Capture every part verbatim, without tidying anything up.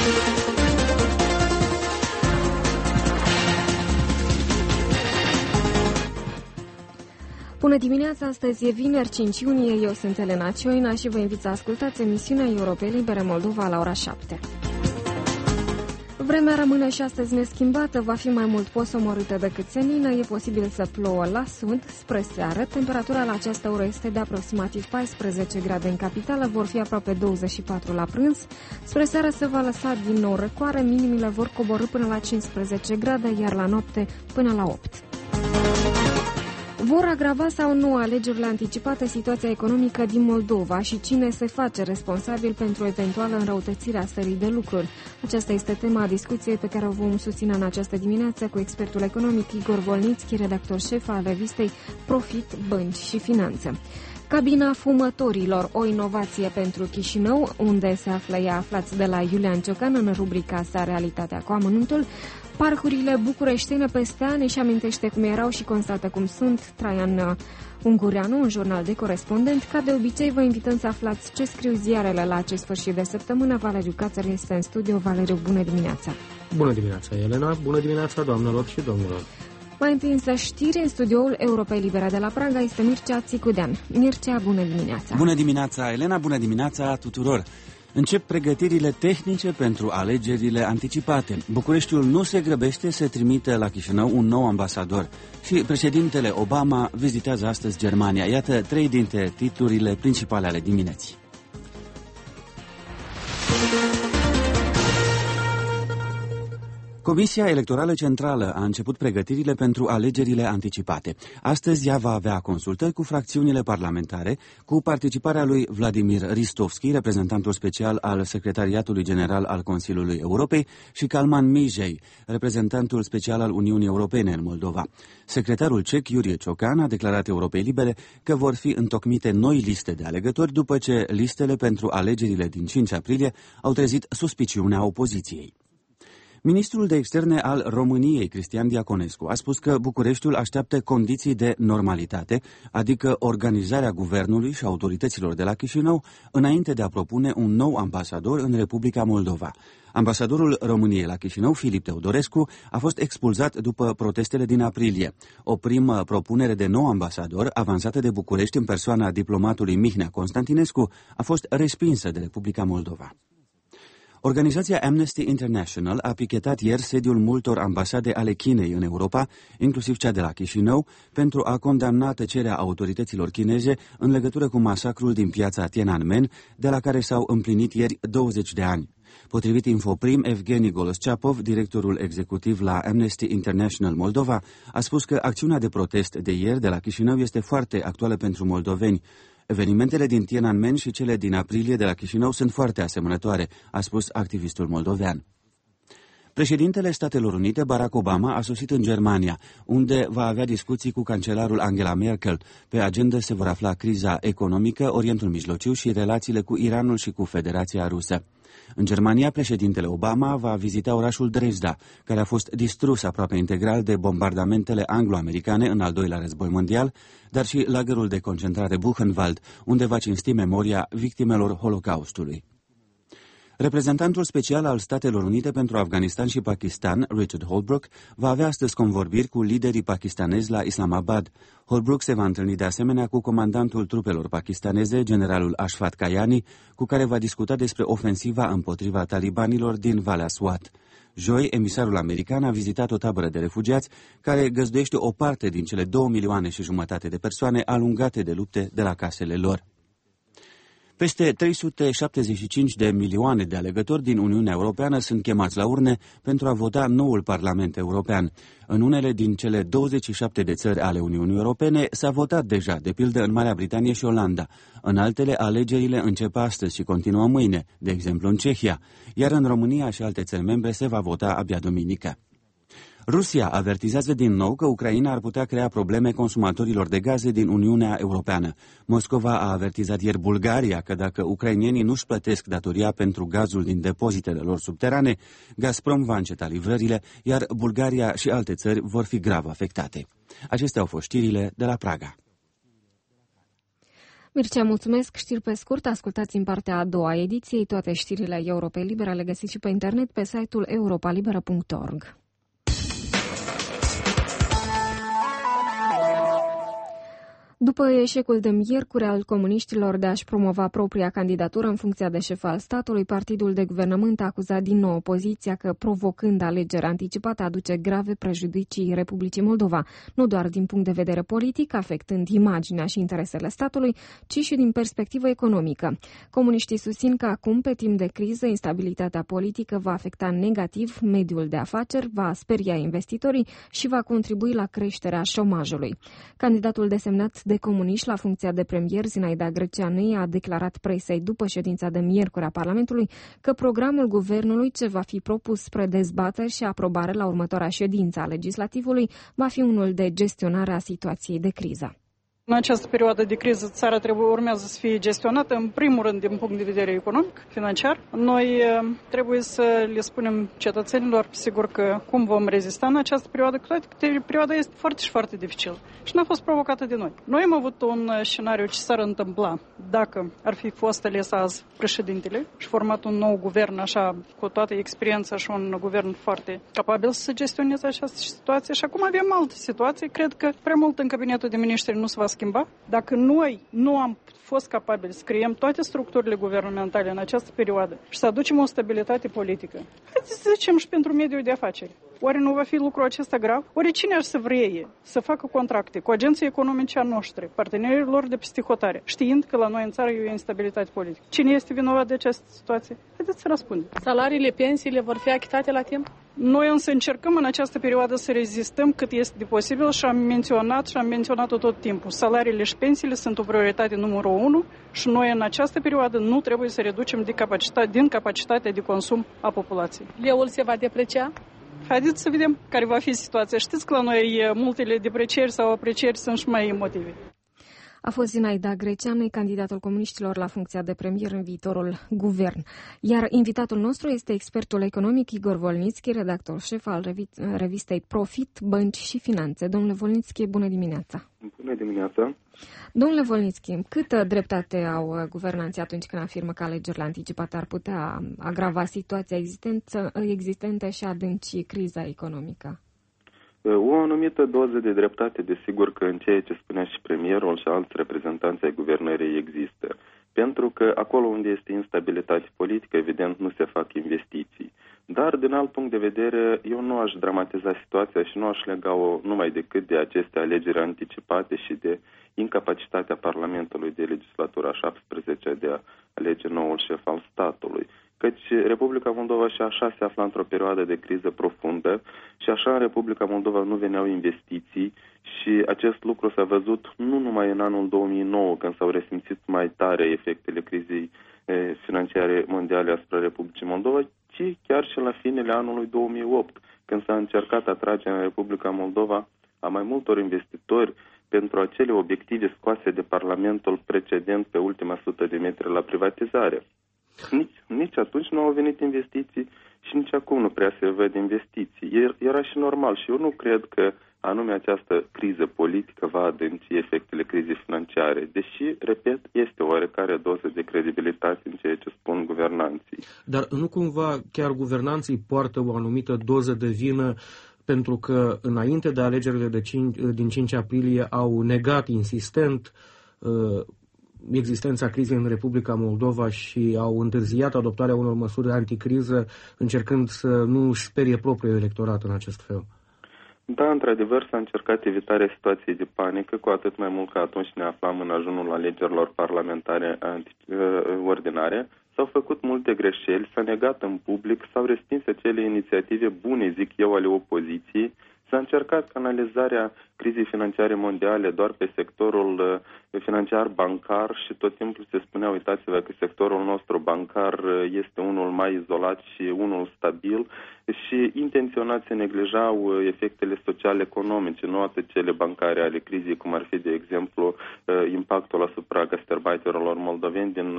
Bună dimineața, astăzi e vineri cinci iunie, eu sunt Elena Cioina și vă invit să ascultați emisiunea Europei Libere Moldova la ora șapte. Vremea rămâne și astăzi neschimbată, va fi mai mult posomorâtă decât senină, e posibil să plouă la sud spre seară. Temperatura la această oră este de aproximativ paisprezece grade în capitală, vor fi aproape douăzeci și patru la prânz. Spre seară se va lăsa din nou răcoare, minimile vor coborî până la cincisprezece grade, iar la noapte până la opt. Vor agrava sau nu alegerile anticipate situația economică din Moldova și cine se face responsabil pentru eventuală înrăutățire a stării de lucruri? Aceasta este tema discuției pe care o vom susține în această dimineață cu expertul economic Igor Volnițchi, redactor șef al revistei Profit, Bănci și Finanțe. Cabina fumătorilor, o inovație pentru Chișinău, unde se află ea, aflați de la Iulian Ciocan în rubrica sa Realitatea cu amănuntul. Parcurile bucureștine peste ani își amintește cum erau și constată cum sunt. Traian Ungureanu, un jurnal de corespondent. Ca de obicei, vă invităm să aflați ce scriu ziarele la acest sfârșit de săptămână. Valeriu Cațăr este în studio. Valeriu, bună dimineața! Bună dimineața, Elena! Bună dimineața, doamnelor și domnilor! Mai întâi însă știri, în studioul Europei Libere de la Praga este Mircea Țicudean. Mircea, bună dimineața! Bună dimineața, Elena! Bună dimineața tuturor! Încep pregătirile tehnice pentru alegerile anticipate. Bucureștiul nu se grăbește să trimite la Chișinău un nou ambasador și președintele Obama vizitează astăzi Germania. Iată trei dintre titlurile principale ale dimineții. Comisia Electorală Centrală a început pregătirile pentru alegerile anticipate. Astăzi ea va avea consultări cu fracțiunile parlamentare, cu participarea lui Vladimir Ristovski, reprezentantul special al Secretariatului General al Consiliului Europei, și Kalman Mijei, reprezentantul special al Uniunii Europene în Moldova. Secretarul cec Iurie Ciocan a declarat Europei Libere că vor fi întocmite noi liste de alegători după ce listele pentru alegerile din cinci aprilie au trezit suspiciunea opoziției. Ministrul de Externe al României, Cristian Diaconescu, a spus că Bucureștiul așteaptă condiții de normalitate, adică organizarea guvernului și autorităților de la Chișinău, înainte de a propune un nou ambasador în Republica Moldova. Ambasadorul României la Chișinău, Filip Teodorescu, a fost expulzat după protestele din aprilie. O primă propunere de nou ambasador, avansată de București în persoana diplomatului Mihnea Constantinescu, a fost respinsă de Republica Moldova. Organizația Amnesty International a pichetat ieri sediul multor ambasade ale Chinei în Europa, inclusiv cea de la Chișinău, pentru a condamna tăcerea autorităților chineze în legătură cu masacrul din piața Tiananmen, de la care s-au împlinit ieri douăzeci de ani. Potrivit Infoprim, Evgeni Golosceapov, directorul executiv la Amnesty International Moldova, a spus că acțiunea de protest de ieri de la Chișinău este foarte actuală pentru moldoveni. Evenimentele din Tiananmen și cele din aprilie de la Chișinău sunt foarte asemănătoare, a spus activistul moldovean. Președintele Statelor Unite, Barack Obama, a sosit în Germania, unde va avea discuții cu cancelarul Angela Merkel. Pe agenda se vor afla criza economică, Orientul Mijlociu și relațiile cu Iranul și cu Federația Rusă. În Germania, președintele Obama va vizita orașul Dresda, care a fost distrus aproape integral de bombardamentele anglo-americane în al doilea război mondial, dar și lagărul de concentrare Buchenwald, unde va cinsti memoria victimelor Holocaustului. Reprezentantul special al Statelor Unite pentru Afganistan și Pakistan, Richard Holbrooke, va avea astăzi convorbiri cu liderii pakistanezi la Islamabad. Holbrooke se va întâlni de asemenea cu comandantul trupelor pakistaneze, generalul Ashfaq Kayani, cu care va discuta despre ofensiva împotriva talibanilor din Valea Swat. Joi, emisarul american a vizitat o tabără de refugiați care găzduiește o parte din cele două milioane și jumătate de persoane alungate de lupte de la casele lor. Peste trei sute șaptezeci și cinci de milioane de alegători din Uniunea Europeană sunt chemați la urne pentru a vota noul Parlament European. În unele din cele douăzeci și șapte de țări ale Uniunii Europene s-a votat deja, de pildă în Marea Britanie și Olanda. În altele, alegerile încep astăzi și continuă mâine, de exemplu în Cehia, iar în România și alte țări membre se va vota abia duminică. Rusia avertizează din nou că Ucraina ar putea crea probleme consumatorilor de gaze din Uniunea Europeană. Moscova a avertizat ieri Bulgaria că dacă ucrainienii nu-și plătesc datoria pentru gazul din depozitele lor subterane, Gazprom va înceta livrările, iar Bulgaria și alte țări vor fi grav afectate. Acestea au fost știrile de la Praga. Mircea, mulțumesc. Știri pe scurt, ascultați în partea a doua ediției. Toate știrile Europei Libere le găsiți și pe internet pe site-ul europa liberă punct org. După eșecul de miercuri al comuniștilor de a-și promova propria candidatură în funcția de șef al statului, partidul de guvernământ a acuzat din nou opoziția că, provocând alegeri anticipate, aduce grave prejudicii Republicii Moldova, nu doar din punct de vedere politic, afectând imaginea și interesele statului, ci și din perspectivă economică. Comuniștii susțin că acum, pe timp de criză, instabilitatea politică va afecta negativ mediul de afaceri, va speria investitorii și va contribui la creșterea șomajului. Candidatul desemnat de comuniști la funcția de premier, Zinaida Greceanu, a declarat presei după ședința de miercuri a Parlamentului că programul guvernului ce va fi propus spre dezbateri și aprobare la următoarea ședință a legislativului va fi unul de gestionare a situației de criză. În această perioadă de criză, țara trebuie, urmează să fie gestionată, în primul rând, din punct de vedere economic, financiar. Noi trebuie să le spunem cetățenilor, sigur că cum vom rezista în această perioadă, cu toate că perioada este foarte și foarte dificilă și n-a fost provocată de noi. Noi am avut un scenariu ce s-ar întâmpla dacă ar fi fost ales azi președintele și format un nou guvern, așa, cu toată experiența și un guvern foarte capabil să gestioneze această situație. Și acum avem alte situații. Cred că prea mult în cabinetul de miniștri nu se va schimba. Dacă noi nu am fost capabili să creăm toate structurile guvernamentale în această perioadă și să aducem o stabilitate politică, haideți să zicem și pentru mediul de afaceri. Oare nu va fi lucrul acesta grav? Oare cine ar să vrea să facă contracte cu agenții economici a noștri, partenerii lor de peste hotare, știind că la noi în țară e o instabilitate politică? Cine este vinovat de această situație? Haideți să răspundem. Salariile, pensiile vor fi achitate la timp? Noi însă încercăm în această perioadă să rezistăm cât este de posibil și am menționat și am menționat-o tot timpul. Salariile și pensiile sunt o prioritate numărul unu și noi în această perioadă nu trebuie să reducem din capacitatea, din capacitatea de consum a populației. Leul se va deprecia? Haideți să vedem care va fi situația. Știți că la noi multele deprecieri sau aprecieri sunt și mai emotive. A fost Zinaida Greceanu, candidatul comuniștilor la funcția de premier în viitorul guvern. Iar invitatul nostru este expertul economic Igor Volnitski, redactor șef al revistei Profit, Bănci și Finanțe. Domnule Volnitski, bună dimineața! Bună dimineața! Domnule Volnitski, câtă dreptate au guvernanții atunci când afirmă că alegerile anticipate ar putea agrava situația existentă și adânci criza economică? O anumită doză de dreptate, desigur că în ceea ce spunea și premierul și alți reprezentanți ai guvernării există. Pentru că acolo unde este instabilitate politică, evident, nu se fac investiții. Dar, din alt punct de vedere, eu nu aș dramatiza situația și nu aș lega-o numai decât de aceste alegeri anticipate și de incapacitatea Parlamentului de legislatura a șaptesprezecea de a alege noul șef al statului. Căci Republica Moldova și așa se află într-o perioadă de criză profundă și așa în Republica Moldova nu veneau investiții și acest lucru s-a văzut nu numai în anul două mii nouă, când s-au resimțit mai tare efectele crizei financiare mondiale asupra Republicii Moldova, ci chiar și la finele anului două mii opt, când s-a încercat atragerea în Republica Moldova a mai multor investitori pentru acele obiective scoase de Parlamentul precedent pe ultima sută de metri la privatizare. Nici, nici atunci nu au venit investiții și nici acum nu prea se văd investiții. Era și normal și eu nu cred că anume această criză politică va adânci efectele crizei financiare, deși, repet, este oarecare doză de credibilitate în ceea ce spun guvernanții. Dar nu cumva chiar guvernanții poartă o anumită doză de vină pentru că înainte de alegerile de cinci, din cinci aprilie au negat insistent uh, existența crizei în Republica Moldova și au întârziat adoptarea unor măsuri anticriză, încercând să nu își sperie propriul electorat în acest fel. Da, într-adevăr s-a încercat evitarea situației de panică, cu atât mai mult că atunci ne aflam în ajunul alegerilor parlamentare ordinare. S-au făcut multe greșeli, s-a negat în public, s-au respins acele inițiative bune, zic eu, ale opoziției. S-a încercat canalizarea crizei financiare mondiale doar pe sectorul financiar bancar și tot timpul se spunea, uitați-vă că sectorul nostru bancar este unul mai izolat și unul stabil și intenționat se neglijau efectele sociale economice, nu atât cele bancare ale crizei, cum ar fi, de exemplu, impactul asupra gastarbeiterilor moldoveni din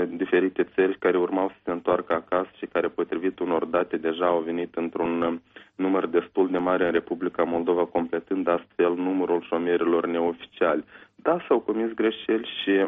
diferite țări care urmau să se întoarcă acasă și care, potrivit unor date, deja au venit într-un număr destul de mare în Republica Moldova, completând astfel numărul șomerilor neoficiali. Da, s-au comis greșeli și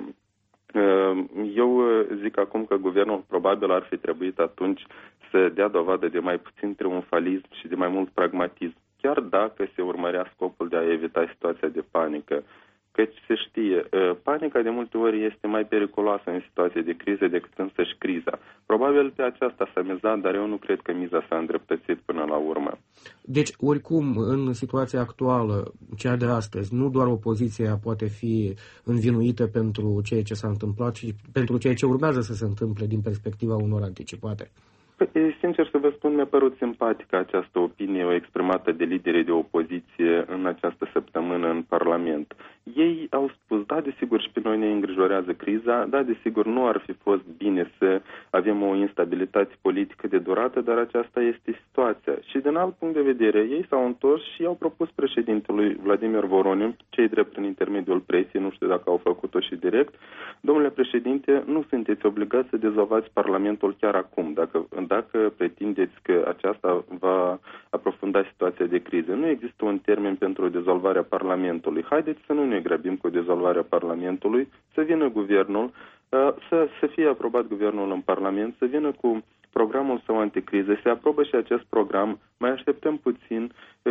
eu zic acum că guvernul probabil ar fi trebuit atunci să dea dovadă de mai puțin triumfalism și de mai mult pragmatism, chiar dacă se urmărea scopul de a evita situația de panică. Căci se știe, panica de multe ori este mai periculoasă în situație de criză decât însăși criza. Probabil pe aceasta s-a mizat, dar eu nu cred că miza s-a îndreptățit până la urmă. Deci, oricum, în situația actuală, cea de astăzi, nu doar opoziția poate fi învinuită pentru ceea ce s-a întâmplat, ci pentru ceea ce urmează să se întâmple din perspectiva unor anticipate. Păi, sincer să vă spun, mi-a părut simpatică această opinie exprimată de liderii de opoziție în această săptămână în Parlament. Ei au spus, da, desigur, și pe noi ne îngrijorează criza, da, desigur, nu ar fi fost bine să avem o instabilitate politică de durată, dar aceasta este situația. Și din alt punct de vedere, ei s-au întors și i-au propus președintelui Vladimir Voronin, cei drept prin intermediul presiei, nu știu dacă au făcut-o și direct, domnule președinte, nu sunteți obligați să dezolvați Parlamentul chiar acum, dacă dacă pretindeți că aceasta va aprofunda situația de criză. Nu există un termen pentru dezolvarea Parlamentului. Haideți să nu ne grăbim cu dezolvarea Parlamentului, să vină guvernul, să, să fie aprobat guvernul în Parlament, să vină cu programul său anticriză, se aprobă și acest program, mai așteptăm puțin,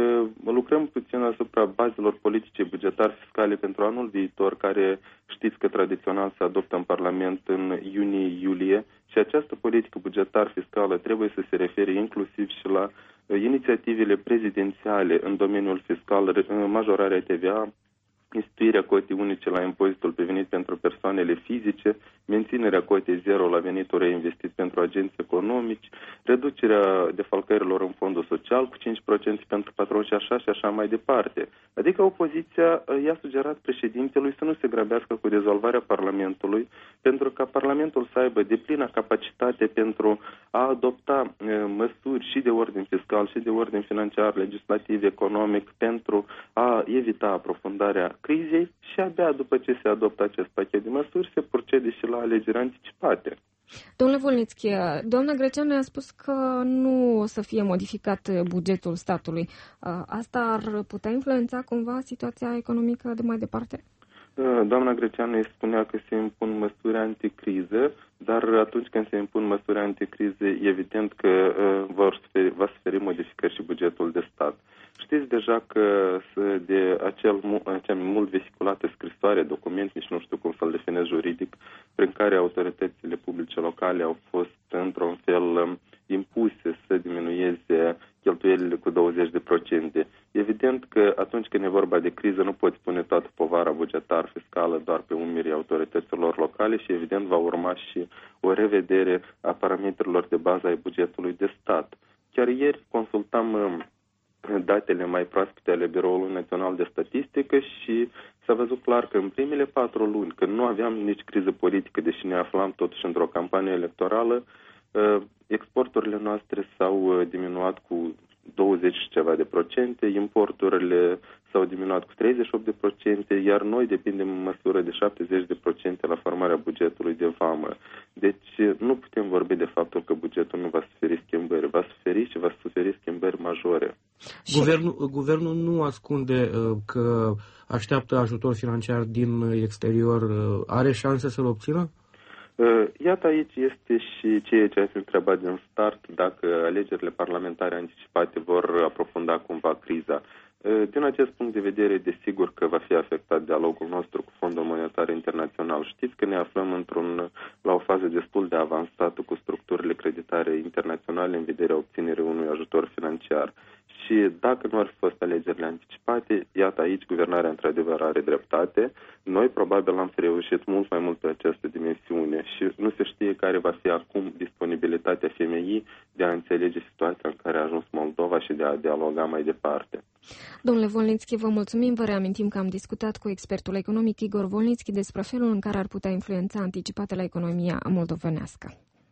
lucrăm puțin asupra bazelor politice, bugetare, fiscale pentru anul viitor, care știți că tradițional se adoptă în Parlament în iunie-iulie și această politică bugetară fiscală trebuie să se refere inclusiv și la inițiativele prezidențiale în domeniul fiscal, majorarea T V A, instituirea cotei unice la impozitul pe venit pentru persoanele fizice, menținerea cotei zero la venitul reinvestit pentru agenți economici, reducerea defalcărilor în fondul social cu cinci la sută pentru patroni și așa și așa mai departe. Adică opoziția i-a sugerat președintelui să nu se grăbească cu dezolvarea Parlamentului, pentru ca Parlamentul să aibă deplină capacitate pentru a adopta e, măsuri și de ordin fiscal și de ordin financiar, legislativ, economic, pentru a evita aprofundarea crizei și abia după ce se adoptă acest pachet de măsuri se procede și la alegeri anticipate. Domnule Volnițchi, doamna Greceanu a spus că nu o să fie modificat bugetul statului. Asta ar putea influența cumva situația economică de mai departe? Doamna Greceanu îi spunea că se impun măsuri anticriză, dar atunci când se impun măsuri anticrize, evident că vor sferi, va sferi modificări și bugetul de stat. Știți deja că de acel, acea mult vehiculată scrisoare, document, nici nu știu cum să-l definez juridic, prin care autoritățile publice locale au fost într-un fel impuse să diminueze cheltuielile cu douăzeci de procente. Evident că atunci când e vorba de criză nu poți pune toată povara bugetară fiscală doar pe umerii autorităților locale și evident va urma și o revedere a parametrilor de bază ai bugetului de stat. Chiar ieri consultam datele mai proaspete ale Biroului Național de Statistică și s-a văzut clar că în primele patru luni, când nu aveam nici criză politică, deși ne aflam totuși într-o campanie electorală, exporturile noastre s-au diminuat cu douăzeci și ceva de procente, importurile s-au diminuat cu treizeci și opt de procente, iar noi depindem în măsură de șaptezeci de procente la formarea bugetului de vamă. Deci nu putem vorbi de faptul că bugetul nu va suferi schimbări, va suferi și va suferi schimbări majore. Guvernul, guvernul nu ascunde uh, că așteaptă ajutor financiar din exterior. Uh, are șanse să-l obțină? Iată, aici este și ceea ce ați întrebat din start, dacă alegerile parlamentare anticipate vor aprofunda cumva criza. Din acest punct de vedere, desigur că va fi afectat dialogul nostru cu Fondul Monetar Internațional. Știți că ne aflăm într-un, la o fază destul de avansată cu structurile creditare internaționale în vederea obținerii unui ajutor financiar. Și dacă nu ar fi fost alegerile anticipate, iată aici guvernarea într-adevăr are dreptate. Noi probabil am fi reușit mult mai mult pe această dimensiune și nu se știe care va fi acum disponibilitatea F M I de a înțelege situația în care a ajuns Moldova și de a dialoga mai departe. Domnule Volnițchi, vă mulțumim. Vă reamintim că am discutat cu expertul economic Igor Volnițchi despre felul în care ar putea influența anticipatele economia moldovenească.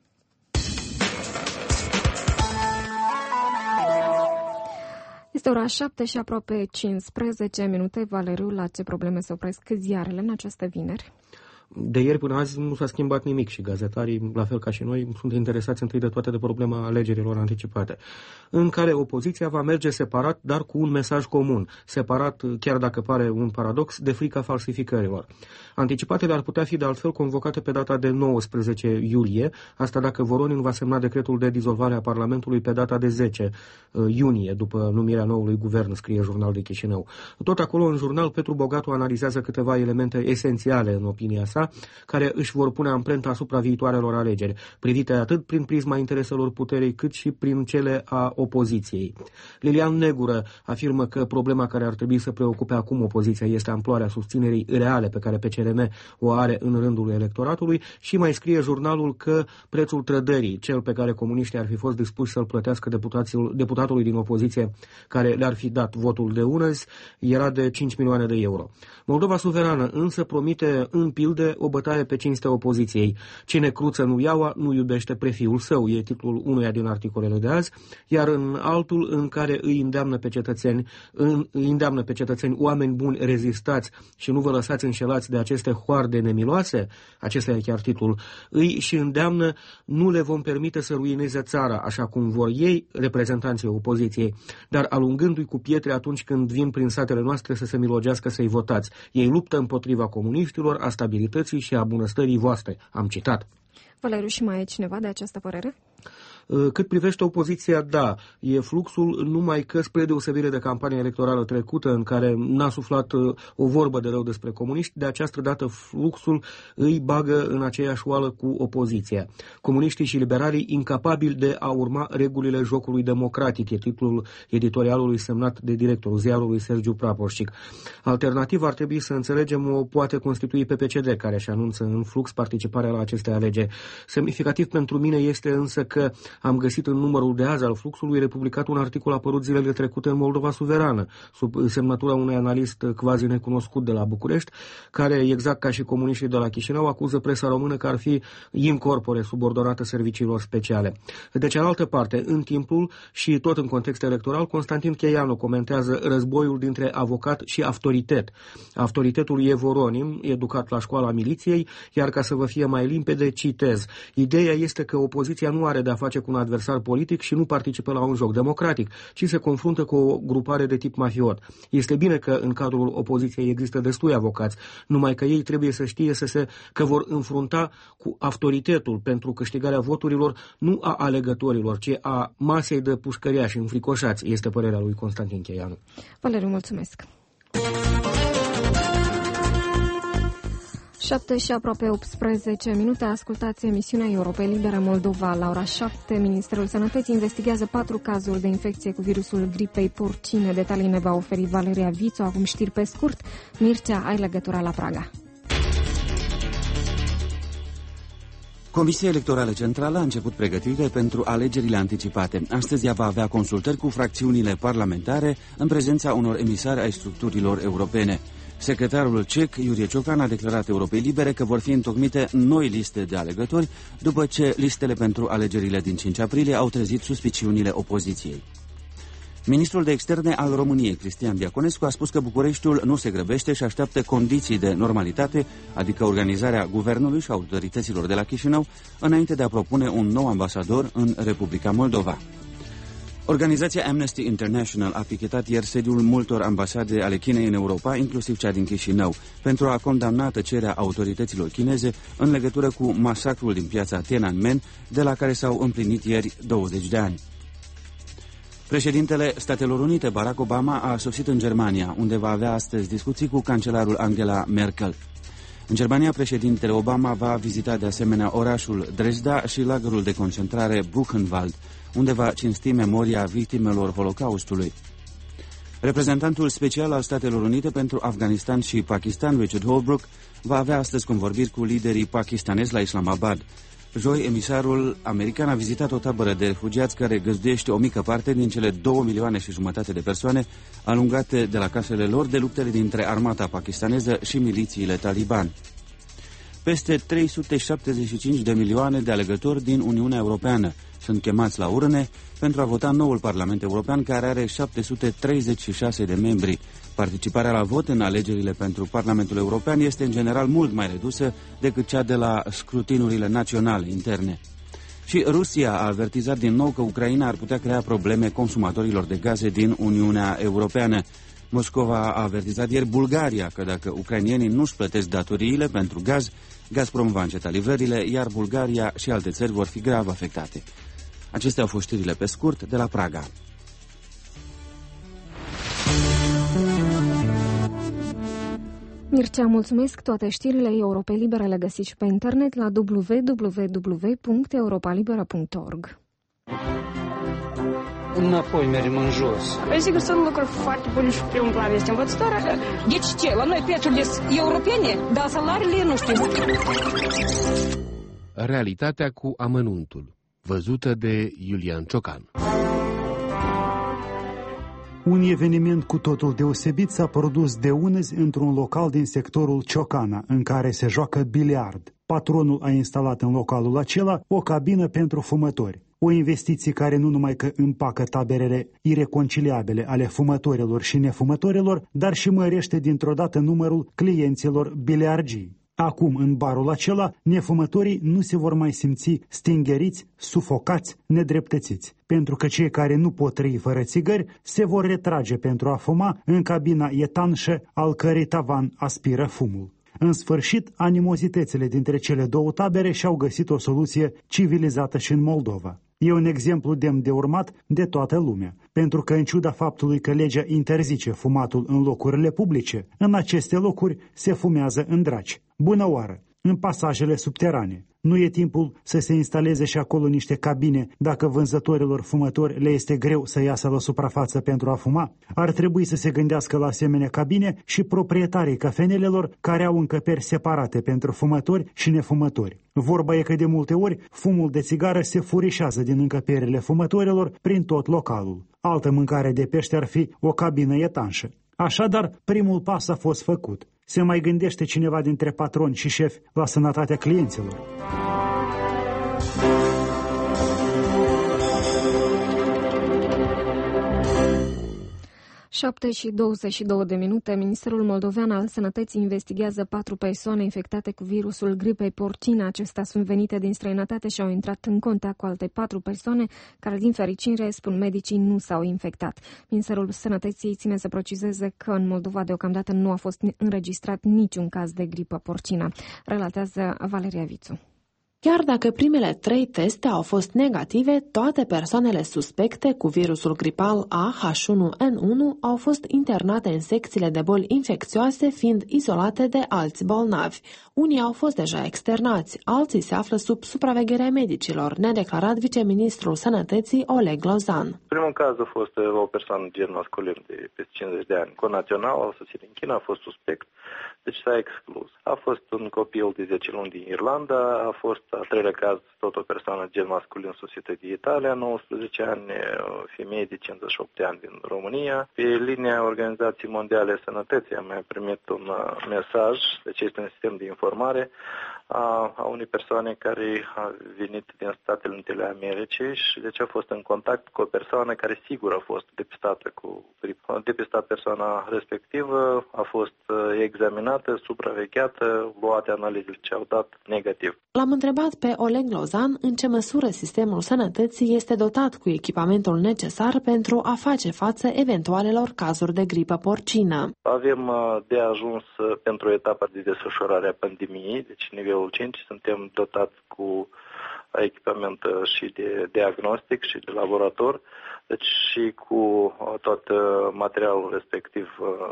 Este ora șapte și aproape cincisprezece minute. Valeriu, la ce probleme se opresc ziarele în această vineri? De ieri până azi nu s-a schimbat nimic și gazetarii, la fel ca și noi, sunt interesați întâi de toate de problema alegerilor anticipate, în care opoziția va merge separat, dar cu un mesaj comun, separat, chiar dacă pare un paradox, de frica falsificărilor. Anticipatele ar putea fi de altfel convocate pe data de nouăsprezece iulie, asta dacă Voronin va semna decretul de dizolvare a Parlamentului pe data de zece iunie, după numirea noului guvern, scrie Jurnal de Chișinău. Tot acolo, în jurnal, Petru Bogatu analizează câteva elemente esențiale, în opinia sa, care își vor pune amprenta asupra viitoarelor alegeri, privite atât prin prisma intereselor puterii, cât și prin cele a opoziției. Lilian Negură afirmă că problema care ar trebui să preocupe acum opoziția este amploarea susținerii reale pe care P C R M o are în rândul electoratului și mai scrie jurnalul că prețul trădării, cel pe care comuniștii ar fi fost dispuși să-l plătească deputatului din opoziție care le-ar fi dat votul de unăzi, era de cinci milioane de euro. Moldova suverană însă promite în pilde o bătaie pe cinstea opoziției. Cine cruță nu iaua, nu iubește pre fiul său, e titlul unuia din articolele de azi, iar în altul în care îi îndeamnă pe cetățeni, îi îndeamnă pe cetățeni oameni buni, rezistați și nu vă lăsați înșelați de aceste hoarde nemiloase, acesta e chiar titlul, îi și îndeamnă nu le vom permite să ruineze țara, așa cum vor ei, reprezentanții opoziției, dar alungându-i cu pietre atunci când vin prin satele noastre să se milogească să-i votați. Ei luptă împotriva comuniștilor, a stabilității și a bunăstării voastre. Am citat. Valeriu, și mai e cineva de această părere? Cât privește opoziția, da, e fluxul, numai că spre deosebire de campania electorală trecută în care n-a suflat o vorbă de rău despre comuniști, de această dată fluxul îi bagă în aceeași oală cu opoziția. Comuniștii și liberalii incapabili de a urma regulile jocului democratic, e titlul editorialului semnat de directorul ziarului Sergiu Praporșic. Alternativa ar trebui să înțelegem o poate constitui P P C D, care își anunță în flux participarea la aceste alegeri. Semnificativ pentru mine este însă că am găsit în numărul de azi al fluxului republicat un articol apărut zilele trecute în Moldova Suverană, sub semnătura unui analist quasi necunoscut de la București, care, exact ca și comuniștii de la Chișinău, acuză presa română că ar fi in corpore subordonată serviciilor speciale. De cealaltă parte, în timpul și tot în context electoral, Constantin Cheianu comentează războiul dintre avocat și autoritet. Autoritetul e Voronin, educat la școala miliției, iar ca să vă fie mai limpede, citez. Ideea este că opoziția nu are de-a face cu un adversar politic și nu participă la un joc democratic, ci se confruntă cu o grupare de tip mafiot. Este bine că în cadrul opoziției există destui avocați, numai că ei trebuie să știe să se, că vor înfrunta cu autoritetul pentru câștigarea voturilor nu a alegătorilor, ci a masei de pușcăriași înfricoșați, este părerea lui Constantin Cheianu. Valeriu, mulțumesc! șapte și aproape optsprezece minute, ascultați emisiunea Europei Libere Moldova. La ora șapte, Ministerul Sănătății investigează patru cazuri de infecție cu virusul gripei porcine. Detalii ne va oferi Valeria Vițu. Acum știri pe scurt. Mircea, ai legătura la Praga. Comisia Electorală Centrală a început pregătirile pentru alegerile anticipate. Astăzi ea va avea consultări cu fracțiunile parlamentare în prezența unor emisari ai structurilor europene. Secretarul cec, Iurie Ciocan, a declarat Europei Libere că vor fi întocmite noi liste de alegători după ce listele pentru alegerile din cinci aprilie au trezit suspiciunile opoziției. Ministrul de Externe al României, Cristian Diaconescu, a spus că Bucureștiul nu se grăbește și așteaptă condiții de normalitate, adică organizarea guvernului și autorităților de la Chișinău, înainte de a propune un nou ambasador în Republica Moldova. Organizația Amnesty International a pichetat ieri sediul multor ambasade ale Chinei în Europa, inclusiv cea din Chișinău, pentru a condamna tăcerea autorităților chineze în legătură cu masacrul din piața Tiananmen, de la care s-au împlinit ieri douăzeci de ani. Președintele Statelor Unite, Barack Obama, a sosit în Germania, unde va avea astăzi discuții cu cancelarul Angela Merkel. În Germania, președintele Obama va vizita de asemenea orașul Dresda și lagărul de concentrare Buchenwald, unde va cinsti memoria victimelor Holocaustului. Reprezentantul special al Statelor Unite pentru Afganistan și Pakistan, Richard Holbrooke, va avea astăzi convorbiri cu liderii pakistanezi la Islamabad. Joi, emisarul american a vizitat o tabără de refugiați care găzduiește o mică parte din cele două milioane și jumătate de persoane alungate de la casele lor de luptele dintre armata pakistaneză și milițiile Taliban. Peste trei sute șaptezeci și cinci de milioane de alegători din Uniunea Europeană sunt chemați la urne pentru a vota noul Parlament European, care are șapte sute treizeci și șase de membri. Participarea la vot în alegerile pentru Parlamentul European este în general mult mai redusă decât cea de la scrutinurile naționale interne. Și Rusia a avertizat din nou că Ucraina ar putea crea probleme consumatorilor de gaze din Uniunea Europeană. Moscova a avertizat ieri Bulgaria că dacă ucrainienii nu-și plătesc datoriile pentru gaz, Gazprom va înceta livrările, iar Bulgaria și alte țări vor fi grav afectate. Acestea au fost știrile pe scurt de la Praga. Mircea, mulțumesc. Toate știrile Europa Liberă le găsiți și pe internet la w w w punct europa liberă punct org. Înapoi mergem în jos. Sigur, sunt lucruri foarte bune și primul plan este învățătoarea. Deci ce? La noi prețurile sunt europene, dar salariile nu știu. Realitatea cu amănuntul, văzută de Iulian Ciocan. Un eveniment cu totul deosebit s-a produs de unăzi într-un local din sectorul Ciocana, în care se joacă biliard. Patronul a instalat în localul acela o cabină pentru fumători. O investiție care nu numai că împacă taberele ireconciliabile ale fumătorilor și nefumătorilor, dar și mărește dintr-o dată numărul clienților biliardgii. Acum, în barul acela, nefumătorii nu se vor mai simți stingheriți, sufocați, nedreptățiți, pentru că cei care nu pot trăi fără țigări se vor retrage pentru a fuma în cabina etanșă al cărei tavan aspiră fumul. În sfârșit, animozitățile dintre cele două tabere și-au găsit o soluție civilizată și în Moldova. E un exemplu demn de urmat de toată lumea, pentru că în ciuda faptului că legea interzice fumatul în locurile publice, în aceste locuri se fumează în draci. Bună oară! În pasajele subterane. Nu e timpul să se instaleze și acolo niște cabine dacă vânzătorilor fumători le este greu să iasă la suprafață pentru a fuma? Ar trebui să se gândească la asemenea cabine și proprietarii cafenelelor care au încăperi separate pentru fumători și nefumători. Vorba e că de multe ori fumul de țigară se furișează din încăperile fumătorilor prin tot localul. Altă mâncare de pește ar fi o cabină etanșă. Așadar, primul pas a fost făcut. Se mai gândește cineva dintre patroni și șefi la sănătatea clienților? șapte și douăzeci și două de minute. Ministerul Moldovean al Sănătății investigează patru persoane infectate cu virusul gripei porcine. Acestea sunt venite din străinătate și au intrat în contact cu alte patru persoane care, din fericire, spun medicii, nu s-au infectat. Ministerul Sănătății ține să precizeze că în Moldova deocamdată nu a fost înregistrat niciun caz de gripă porcină. Relatează Valeria Vițu. Chiar dacă primele trei teste au fost negative, toate persoanele suspecte cu virusul gripal A H unu N unu au fost internate în secțiile de boli infecțioase, fiind izolate de alți bolnavi. Unii au fost deja externați, alții se află sub supravegherea medicilor, ne-a declarat viceministrul Sănătății Oleg Lozan. Primul caz a fost o persoană gen masculin de peste cincizeci de ani, conațional, a sosit în China, a fost suspect, deci s-a exclus. A fost un copil de zece luni din Irlanda, a fost al treilea caz, tot o persoană gen masculin sosită de Italia, nouăsprezece ani, femeie de cincizeci și opt de ani din România. Pe linia Organizației Mondiale a Sănătății am mai primit un mesaj, deci este un sistem de informare a, a unei persoane care a venit din Statele Unite ale Americii și deci a fost în contact cu o persoană care sigur a fost depistată cu gripă. A depistat persoana respectivă, a fost examinată, supravegheată, luate analizele ce au dat negativ. L-am întrebat pe Oleg Lozan în ce măsură sistemul sănătății este dotat cu echipamentul necesar pentru a face față eventualelor cazuri de gripă porcină. Avem de ajuns pentru etapa de desfășurare a pandemiei, deci nivelul cinci, suntem dotați cu echipament și de diagnostic și de laborator, deci și cu tot materialul respectiv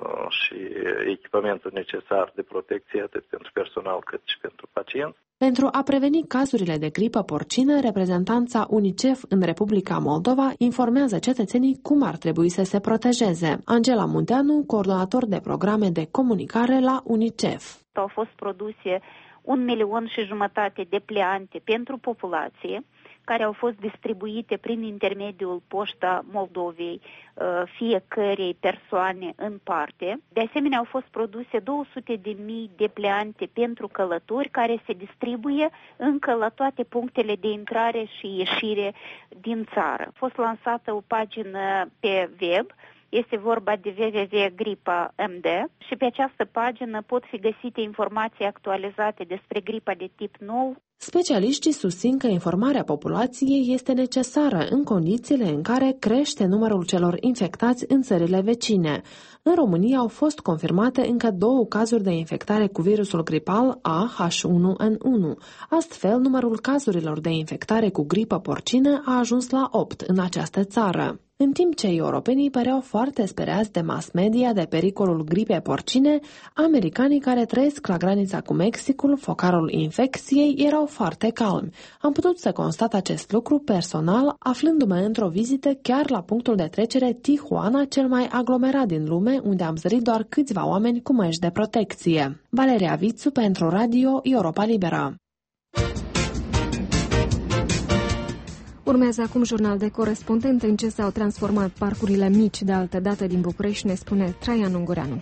și echipamentul necesar de protecție atât pentru personal cât și pentru pacienți. Pentru a preveni cazurile de gripă porcină, reprezentanța UNICEF în Republica Moldova informează cetățenii cum ar trebui să se protejeze. Angela Munteanu, coordonator de programe de comunicare la UNICEF. Au fost produse un milion și jumătate de pliante pentru populație, care au fost distribuite prin intermediul Poșta Moldovei fiecărei persoane în parte. De asemenea, au fost produse două sute de mii de pleante pentru călători care se distribuie încă la toate punctele de intrare și ieșire din țară. A fost lansată o pagină pe web. Este vorba de w w w punct gripa punct m d și pe această pagină pot fi găsite informații actualizate despre gripa de tip nou. Specialiștii susțin că informarea populației este necesară în condițiile în care crește numărul celor infectați în țările vecine. În România au fost confirmate încă două cazuri de infectare cu virusul gripal A H unu N unu. Astfel, numărul cazurilor de infectare cu gripă porcină a ajuns la opt în această țară. În timp ce europenii păreau foarte speriați de mass media de pericolul gripei porcine, americanii care trăiesc la granița cu Mexicul, focarul infecției, erau foarte calmi. Am putut să constat acest lucru personal, aflându-mă într-o vizită chiar la punctul de trecere Tijuana, cel mai aglomerat din lume, unde am zărit doar câțiva oameni cu măști de protecție. Valeria Vițu pentru Radio Europa Liberă. Urmează acum jurnal de corespondent în ce s-au transformat parcurile mici de altă dată din București, ne spune Traian Ungureanu.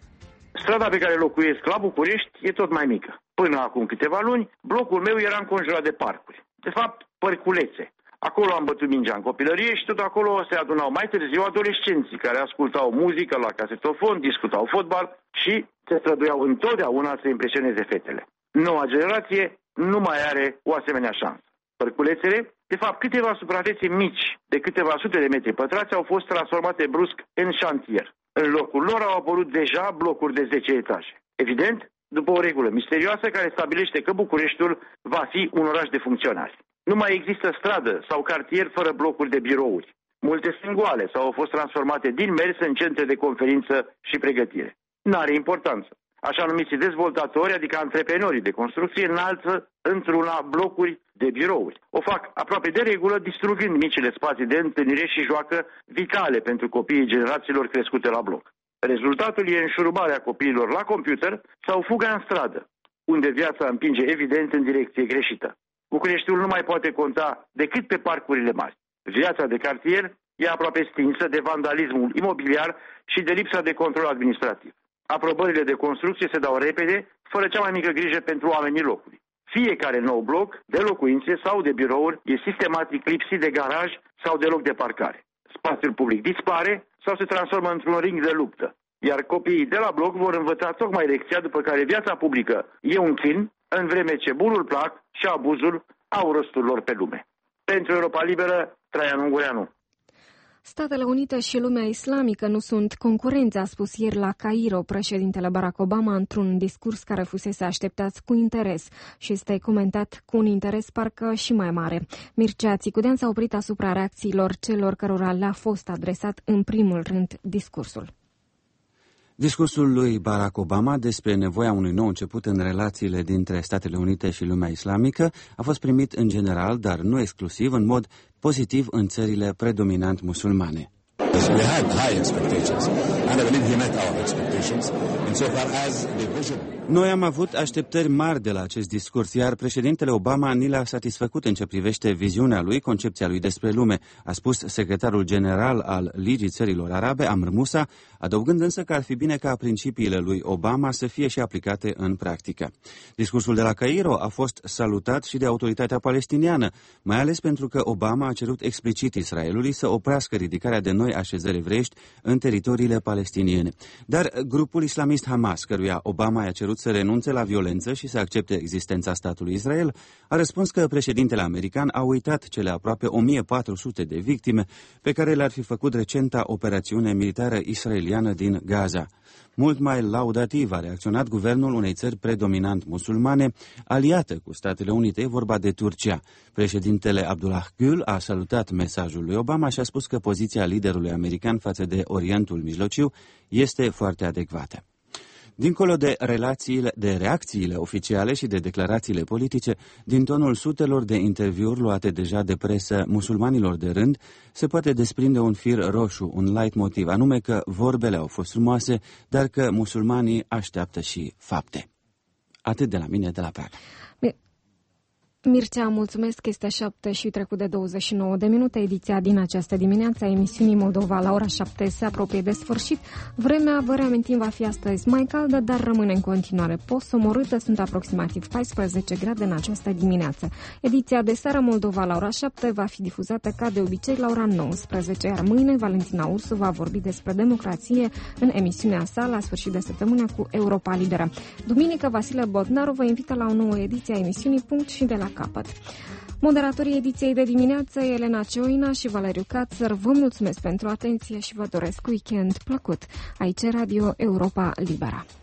Strada pe care locuiesc la București e tot mai mică. Până acum câteva luni, blocul meu era înconjurat de parcuri. De fapt, părculețe. Acolo am bătut mingea în copilărie și tot acolo se adunau mai târziu adolescenții care ascultau muzică la casetofon, discutau fotbal și se străduiau întotdeauna să impresioneze fetele. Noua generație nu mai are o asemenea șansă. Părculețele, de fapt câteva suprafețe mici de câteva sute de metri pătrați, au fost transformate brusc în șantier. În locul lor au apărut deja blocuri de zece etaje. Evident, după o regulă misterioasă care stabilește că Bucureștiul va fi un oraș de funcționari. Nu mai există stradă sau cartier fără blocuri de birouri. Multe sunt goale sau au fost transformate din mers în centre de conferință și pregătire. N-are importanță. Așa numiți dezvoltatori, adică antreprenorii de construcție, înalță într-una blocuri de birouri. O fac aproape de regulă, distrugând micile spații de întâlnire și joacă vitale pentru copiii generațiilor crescute la bloc. Rezultatul e înșurubarea copiilor la computer sau fuga în stradă, unde viața împinge evident în direcție greșită. Bucureștiul nu mai poate conta decât pe parcurile mari. Viața de cartier e aproape stinsă de vandalismul imobiliar și de lipsa de control administrativ. Aprobările de construcție se dau repede, fără cea mai mică grijă pentru oamenii locului. Fiecare nou bloc de locuințe sau de birouri e sistematic lipsit de garaj sau de loc de parcare. Spațiul public dispare sau se transformă într-un ring de luptă, iar copiii de la bloc vor învăța tocmai lecția după care viața publică e un chin, în vreme ce bunul plac și abuzul au rostul lor pe lume. Pentru Europa Liberă, Traian Ungureanu. Statele Unite și lumea islamică nu sunt concurenți, a spus ieri la Cairo președintele Barack Obama într-un discurs care fusese așteptat cu interes și este comentat cu un interes parcă și mai mare. Mircea Țicudean s-a oprit asupra reacțiilor celor cărora le-a fost adresat în primul rând discursul. Discursul lui Barack Obama despre nevoia unui nou început în relațiile dintre Statele Unite și lumea islamică a fost primit în general, dar nu exclusiv, în mod pozitiv în țările predominant musulmane. We had high expectations and I believe he met our expectations insofar as the vision. Noi am avut așteptări mari de la acest discurs, iar președintele Obama ni le-a satisfăcut în ce privește viziunea lui, concepția lui despre lume, a spus secretarul general al Ligii Țărilor Arabe, Amr Musa, adăugând însă că ar fi bine ca principiile lui Obama să fie și aplicate în practică. Discursul de la Cairo a fost salutat și de autoritatea palestiniană, mai ales pentru că Obama a cerut explicit Israelului să oprească ridicarea de noi așezări evreiești în teritoriile palestiniene. Dar grupul islamist Hamas, căruia Obama i-a cerut să renunțe la violență și să accepte existența statului Israel, a răspuns că președintele american a uitat cele aproape o mie patru sute de victime pe care le-ar fi făcut recenta operațiune militară israeliană din Gaza. Mult mai laudativ a reacționat guvernul unei țări predominant musulmane, aliată cu Statele Unite, e vorba de Turcia. Președintele Abdullah Gül a salutat mesajul lui Obama și a spus că poziția liderului american față de Orientul Mijlociu este foarte adecvată. Dincolo de relațiile, de reacțiile oficiale și de declarațiile politice, din tonul sutelor de interviuri luate deja de presă musulmanilor de rând, se poate desprinde un fir roșu, un leitmotiv, anume că vorbele au fost frumoase, dar că musulmanii așteaptă și fapte. Atât de la mine, de la Praga. Mircea, mulțumesc, este șapte și trecut de douăzeci și nouă de minute. Ediția din această dimineață a emisiunii Moldova la ora șapte se apropie de sfârșit. Vremea, vă reamintim, va fi astăzi mai caldă, dar rămâne în continuare posomorâtă. Sunt aproximativ paisprezece grade în această dimineață. Ediția de seară Moldova la ora șapte va fi difuzată ca de obicei la ora nouăsprezece, iar mâine Valentina Ursu va vorbi despre democrație în emisiunea sa la sfârșit de săptămână cu Europa Liberă. Duminică, Vasile Bodnaru vă invită la o nouă ediție a emisiunii Punct și de la capăt. Moderatorii ediției de dimineață, Elena Cioina și Valeriu Cațăr, vă mulțumesc pentru atenție și vă doresc weekend plăcut. Aici Radio Europa Liberă.